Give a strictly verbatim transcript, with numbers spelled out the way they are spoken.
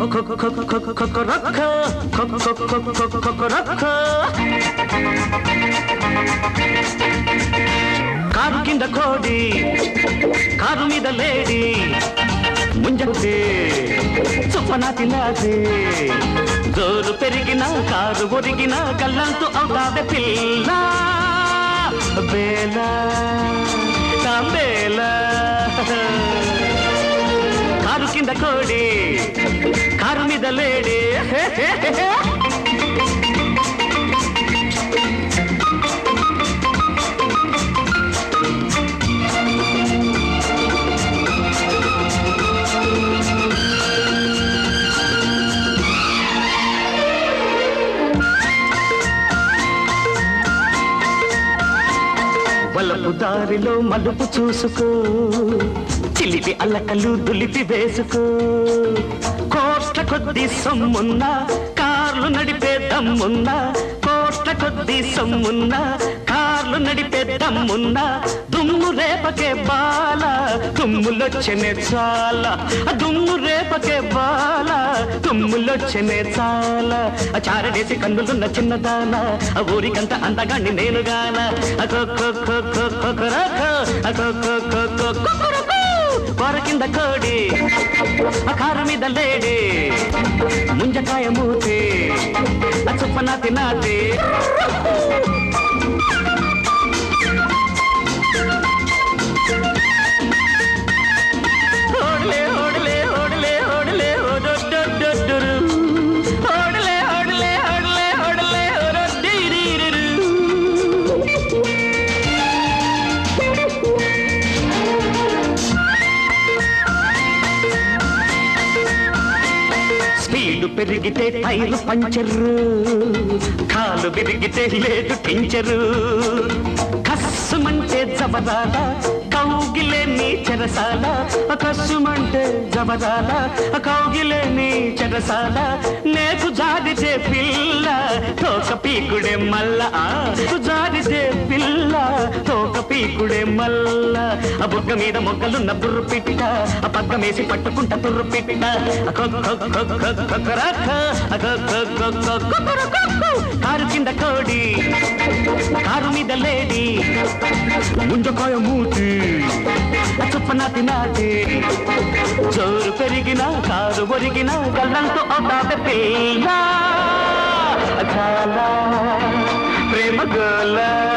car కింద కోడి car మీద లేడి ముంజతే చుప్పనాతి నాది జోరు పెరిగిన కారు ఒరిగిన కళ్ళంతూ అవుతాదే పిల్ల బేలా బేలా కారు కింద కోడి కారు మీద లేడి వలపు దారిలో మలుపు చూసుకో చిలిపి అల్లకలు దులిపి వేసుకో కోట్ల కొద్ది సొమ్మున్నా కార్లు నడిపే దమ్మున్నా కోట్ల కొద్ది సొమ్మున్నా కార్లు నడిపే దమ్మున్నా దుమ్ము రేపకే బాల తుమ్ములొచ్చనే చాలా దుమ్ము రేపకే బాల తుమ్ములొచ్చనే చాలా చారడేసి కన్నులున్న చిన్నదాన ఊరికంత అందగాన్ని నేనుగాన కూర కింద కోడి కారు మీద లేడి ముంజకాయ మూతి చుప్పనాతి నాతి ఓడలే ఓడలే ఓడలే ఓడలే ఓడొడ్డొడ్డొడ్డురు ఓడలే ఓడలే ఓడలే ఓడలే ఓడొడ్డిరిరు స్పీడు పెరిగితే టైరు పంచరు కాలు పెరిగితే లేదు టించరు కస్సుమంటే జబరాల కౌగిలే నీ చెరసాల కస్సుమంటే జబరాల కౌగిలే నీ చెరసాల నేకు జారితే పిల్ల తోక పీకుడే మల్ల జారితే పిల్ల తోక పీకుడే మల్ల ఆ బుగ్గ మీద మొగ్గలున్న బుర్రు పిట్ట ఆ పగ్గమేసి పట్టుకుంట తుర్రు పిట్ట కారు కింద కోడి కారు మీద లేడి ముంజకాయ మూతి చుప్పనాతి నాటి జోరు పెరిగిన కారు ఒరిగిన గల్లంతో అవుతాదే పిల్ల చాలా ప్రేమ గోల